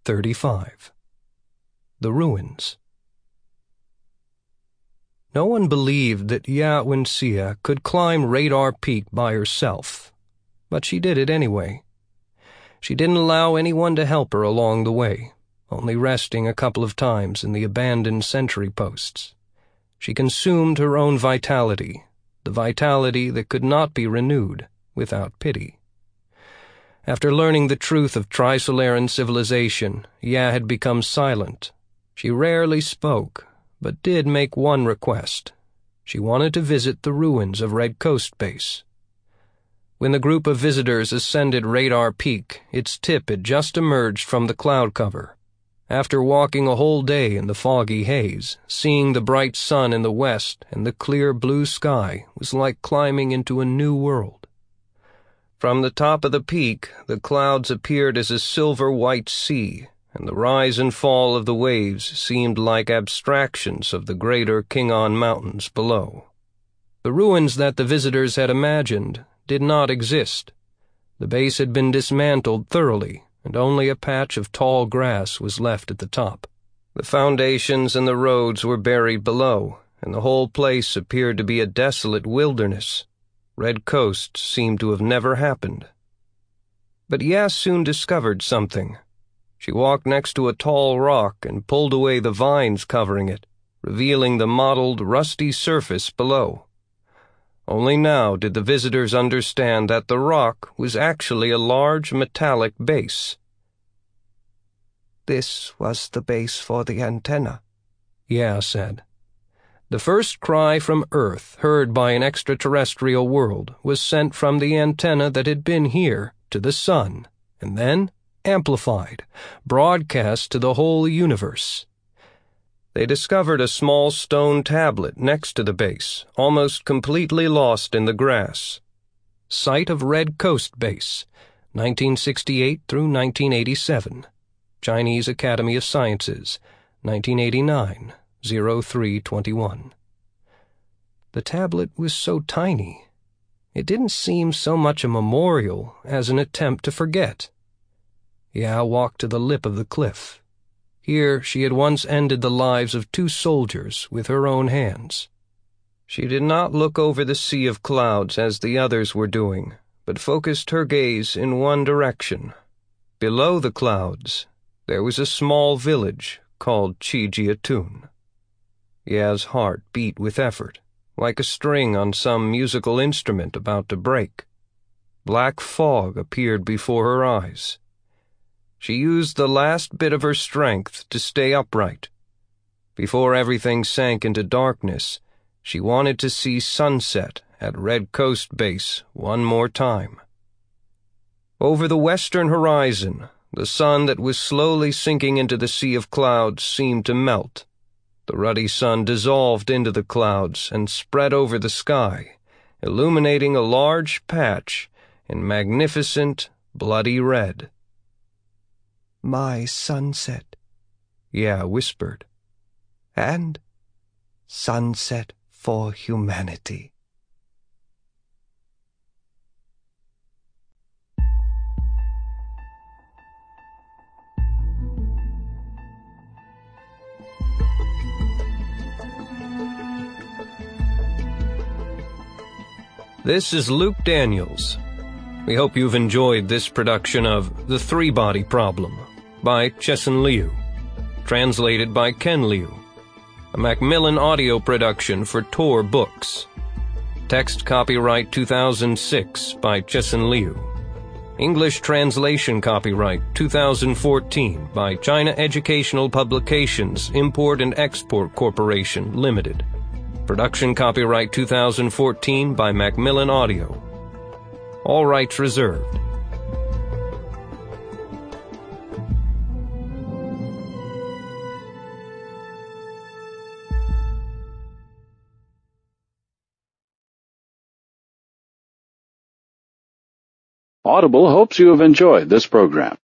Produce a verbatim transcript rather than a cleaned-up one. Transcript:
thirty-five. The Ruins. No one believed that Yawinsia could climb Radar Peak by herself, but she did it anyway. She didn't allow anyone to help her along the way, only resting a couple of times in the abandoned sentry posts. She consumed her own vitality, the vitality that could not be renewed without pity. After learning the truth of Trisolaran civilization, Ya had become silent. She rarely spoke, but did make one request. She wanted to visit the ruins of Red Coast Base. When the group of visitors ascended Radar Peak, its tip had just emerged from the cloud cover. After walking a whole day in the foggy haze, seeing the bright sun in the west and the clear blue sky was like climbing into a new world. From the top of the peak, the clouds appeared as a silver-white sea, and the rise and fall of the waves seemed like abstractions of the greater Kingon Mountains below. The ruins that the visitors had imagined did not exist. The base had been dismantled thoroughly, and only a patch of tall grass was left at the top. The foundations and the roads were buried below, and the whole place appeared to be a desolate wilderness. Red Coast seemed to have never happened. But Ya soon discovered something. She walked next to a tall rock and pulled away the vines covering it, revealing the mottled, rusty surface below. Only now did the visitors understand that the rock was actually a large metallic base. "This was the base for the antenna," Ya said. The first cry from Earth heard by an extraterrestrial world was sent from the antenna that had been here to the sun, and then amplified, broadcast to the whole universe. They discovered a small stone tablet next to the base, almost completely lost in the grass. Site of Red Coast Base, nineteen sixty-eight through nineteen eighty-seven. Chinese Academy of Sciences, nineteen eighty-nine, oh three twenty-one. The tablet was so tiny. It didn't seem so much a memorial as an attempt to forget. Ya walked to the lip of the cliff. Here she had once ended the lives of two soldiers with her own hands. She did not look over the sea of clouds as the others were doing, but focused her gaze in one direction. Below the clouds, there was a small village called Chijiatun. Ya's heart beat with effort, like a string on some musical instrument about to break. Black fog appeared before her eyes. She used the last bit of her strength to stay upright. Before everything sank into darkness, she wanted to see sunset at Red Coast Base one more time. Over the western horizon, the sun that was slowly sinking into the sea of clouds seemed to melt. The ruddy sun dissolved into the clouds and spread over the sky, illuminating a large patch in magnificent, bloody red. "My sunset," Ya whispered. "And sunset for humanity." This is Luke Daniels. We hope you've enjoyed this production of The Three-Body Problem by Chesson Liu, translated by Ken Liu, a Macmillan audio production for Tor Books. Text copyright two thousand six by Chesson Liu. English translation copyright two thousand fourteen by China Educational Publications Import and Export Corporation, Limited. Production copyright two thousand fourteen by Macmillan Audio. All rights reserved. Audible hopes you have enjoyed this program.